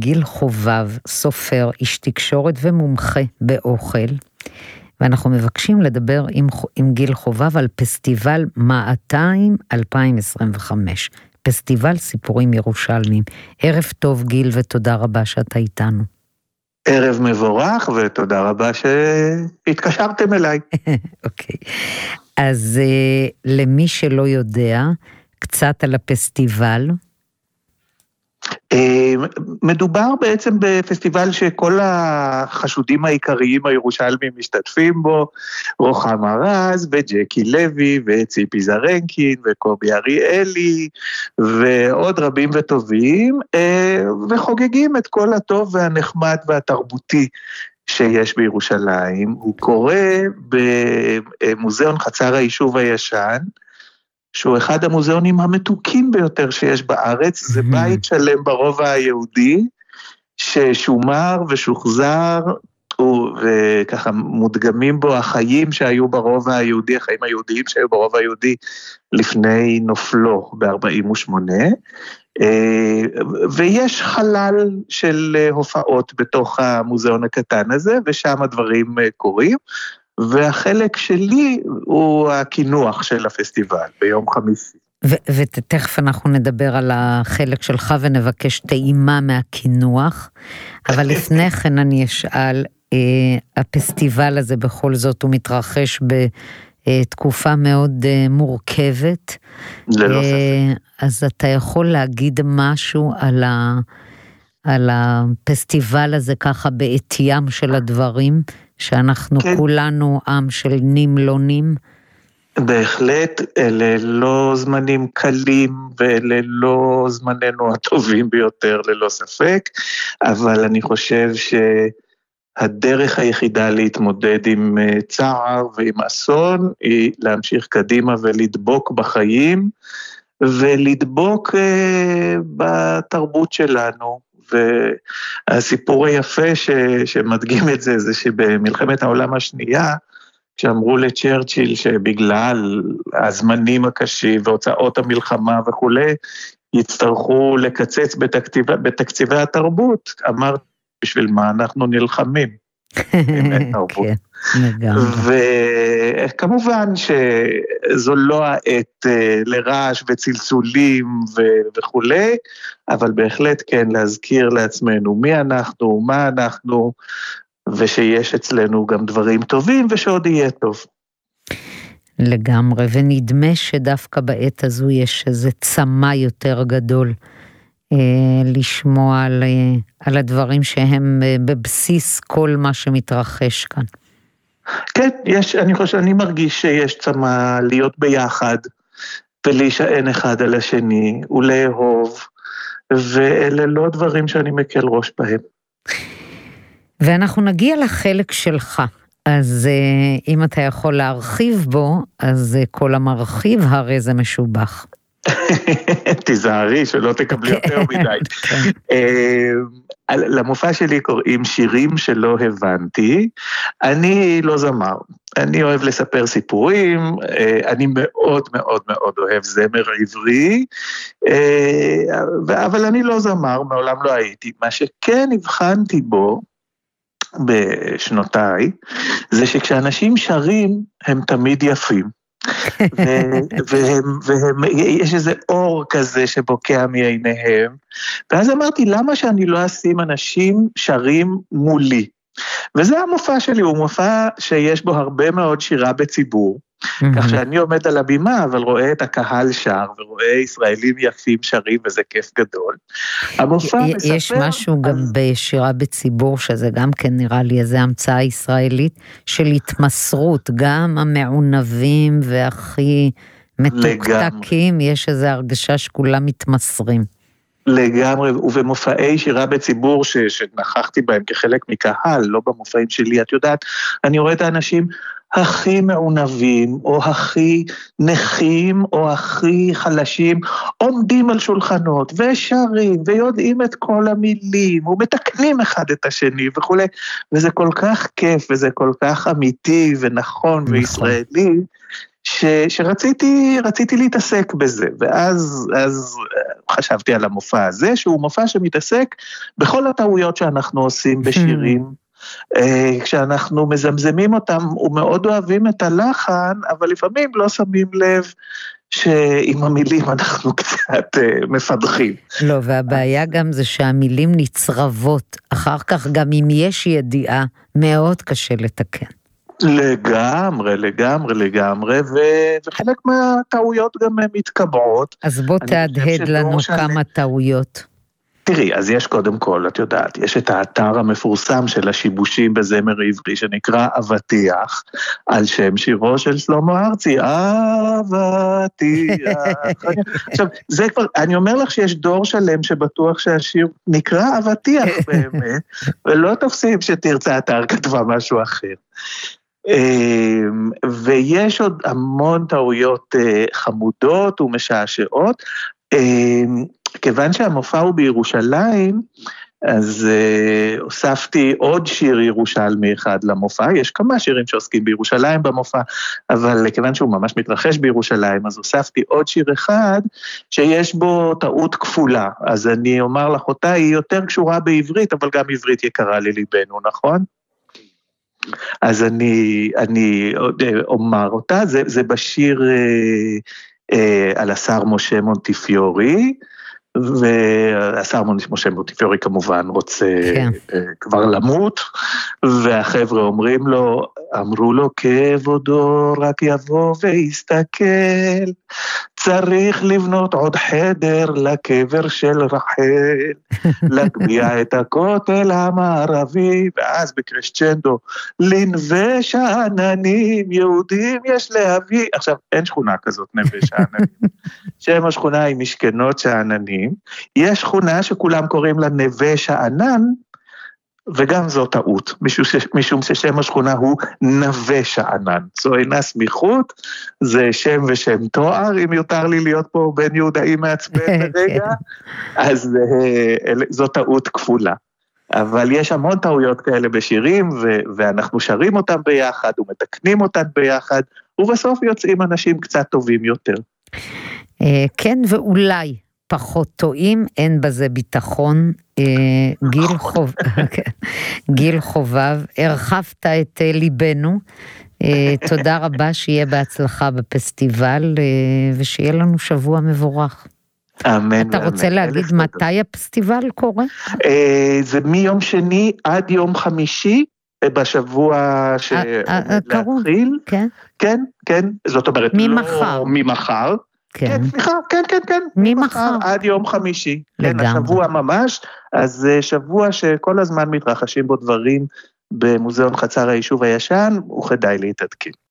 גיל חובב, סופר, איש תקשורת ומומחה באוכל, ואנחנו מבקשים לדבר עם גיל חובב על פסטיבל מעתיים 2025, פסטיבל סיפורים ירושלמיים. ערב טוב גיל, ותודה רבה שאתה איתנו. ערב מבורך, ותודה רבה שהתקשרתם אליי. אוקיי. אז למי שלא יודע, קצת על הפסטיבל. מדובר בעצם בפסטיבל שכל החשודים העיקריים הירושלמים משתתפים בו, רוחמה רז וג'קי לוי וציפי זרנקין וקובי אריאלי ועוד רבים וטובים, וחוגגים את כל הטוב והנחמד והתרבותי שיש בירושלים. הוא קורה במוזיאון חצר היישוב הישן, שהוא אחד המוזיאונים המתוקים ביותר שיש בארץ, זה בית שלם ברובע היהודי, ששומר ושוחזר, וככה מודגמים בו החיים שהיו ברובע היהודי, החיים היהודיים שהיו ברובע היהודי לפני נופלו ב-48, ויש חלל של הופעות בתוך המוזיאון הקטן הזה, ושם הדברים קורים, והחלק שלי הוא הכינוח של הפסטיבל ביום חמישי. ותכף אנחנו נדבר על החלק שלך ונבקש טעימה מהכינוח, אבל לפני כן אני אשאל, הפסטיבל הזה בכל זאת הוא מתרחש בתקופה מאוד מורכבת, ללא ספק. אז אתה יכול להגיד משהו על הפסטיבל הזה ככה בעטיים של הדברים, שאנחנו כולנו עם של נמלונים? בהחלט, אלה לא זמנים קלים, ואלה לא זמננו הטובים ביותר, ללא ספק, אבל אני חושב שהדרך היחידה להתמודד עם צער ועם אסון, היא להמשיך קדימה ולדבוק בחיים, ולדבוק בתרבות שלנו, והסיפור היפה שמדגים את זה, זה שבמלחמת העולם השנייה, כשאמרו לצ'רצ'יל שבגלל הזמנים הקשים והוצאות המלחמה וכו', יצטרכו לקצץ בתקציבי התרבות, אמר בשביל מה אנחנו נלחמים. כן, לגמרי. וכמובן שזו לא העת לרעש וצלצולים וכו', אבל בהחלט כן להזכיר לעצמנו מי אנחנו, מה אנחנו, ושיש אצלנו גם דברים טובים ושעוד יהיה טוב. לגמרי, ונדמה שדווקא בעת הזו יש איזה צמא יותר גדול, לשמוע על הדברים שהם בבסיס כל מה שמתרחש כאן. כן, אני מרגיש שיש צמא להיות ביחד, ולהישען אחד על השני, ולאהוב, ואלה לא דברים שאני מקל ראש בהם. ואנחנו נגיע לחלק שלך, אז אם אתה יכול להרחיב בו, אז כל המרחיב הרי זה משובח. תיזהרי שלא תקבלי יותר מדי. למופע שלי קוראים שירים שלא הבנתי, אני לא זמר, אני אוהב לספר סיפורים, אני מאוד מאוד מאוד אוהב זמר עברי, אבל אני לא זמר, מעולם לא הייתי. מה שכן הבחנתי בו בשנותיי, זה שכשאנשים שרים הם תמיד יפים. ויש איזה אור כזה שבוקע מעיניהם, ואז אמרתי, למה שאני לא אשים אנשים שרים מולי? וזה המופע שלי, הוא מופע שיש בו הרבה מאוד שירה בציבור, כך שאני עומד על הבימה, אבל רואה את הקהל שר, ורואה ישראלים יפים שרים, וזה כיף גדול. יש משהו גם בשירה בציבור, שזה גם כן נראה לי איזו המצאה ישראלית, של התמסרות, גם המעונבים והכי מתוקתקים, יש איזו הרגשה שכולם מתמסרים. לגמרי, ובמופעי שירה בציבור שנכחתי בהם כחלק מקהל, לא במופעים שלי, את יודעת, אני רואה את האנשים הכי מעונבים, או הכי נכים, או הכי חלשים, עומדים על שולחנות, ושרים, ויודעים את כל המילים, ומתקנים אחד את השני, וכו'. וזה כל כך כיף, וזה כל כך אמיתי, ונכון, וישראלי, שרציתי להתעסק בזה, ואז חשבתי על המופע הזה, שהוא מופע שמתעסק בכל הטעויות שאנחנו עושים בשירים, כשאנחנו מזמזמים אותם, ומאוד אוהבים את הלחן, אבל לפעמים לא שמים לב שעם המילים אנחנו קצת מפדחים. לא, והבעיה גם זה שהמילים נצרבות, אחר כך גם אם יש ידיעה, מאוד קשה לתקן. לגמרי, וחלק מהטעויות גם מתקבעות. אז בוא תהדהד לנו כמה טעויות. תראי, אז יש קודם כל, את יודעת, יש את האתר המפורסם של השיבושים בזמר עברי, שנקרא אבטיח, על שם שירו של שלמה ארצי, אבטיח. עכשיו, זה כבר, אני אומר לך שיש דור שלם שבטוח שהשיר נקרא אבטיח באמת, ולא תופסים שתרצה אתר כתבה משהו אחר. ויש עוד המון טעויות חמודות ומשעשעות, כיוון שהמופע הוא בירושלים, אז הוספתי עוד שיר ירושלמי אחד למופע, יש כמה שירים שעוסקים בירושלים במופע, אבל כיוון שהוא ממש מתרחש בירושלים, אז הוספתי עוד שיר אחד, שיש בו טעות כפולה, אז אני אומר לך אותה, היא יותר קשורה בעברית, אבל גם עברית יקרה לליבנו, נכון? אז אני אומר אותה, זה בשיר על השר משה מונטיפיורי, והשר משה מונטיפיורי כמובן רוצה כבר למות, והחבר'ה אמרו לו כבודו רק יבוא ויסתכל, צריך לבנות עוד חדר לקבר של רחל, להגביה את הכותל המערבי, ואז בקרשצ'נדו, לנווה שאננים, יהודים יש להביא, עכשיו אין שכונה כזאת נווה שאננים, שם השכונה היא משכנות שאננים, יש שכונה שכולם קוראים לה נווה שאנן, וגם זו טעות, משום ששם השכונה הוא נווה שאנן, זו אינה סמיכות, זה שם ושם תואר, אם יותר לי להיות פה בן יהודאי מעצבן ברגע, אז זו טעות כפולה. אבל יש המון טעויות כאלה בשירים, ואנחנו שרים אותם ביחד, ומתקנים אותם ביחד, ובסוף יוצאים אנשים קצת טובים יותר. כן, ואולי פחות טועים, אין בזה ביטחון. גיל חובב, הרחבת את ליבנו, תודה רבה, שיהיה בהצלחה בפסטיבל, ושיהיה לנו שבוע מבורך. אמן. אתה רוצה להגיד מתי הפסטיבל קורה? זה מיום שני עד יום חמישי, בשבוע להתחיל. כן, זאת אומרת, ממחר. כן, סליחה, כן. ממחר. עד יום חמישי. כן, השבוע ממש, אז שבוע שכל הזמן מתרחשים בו דברים במוזיאון חצר היישוב הישן, וכדאי להתעדכן.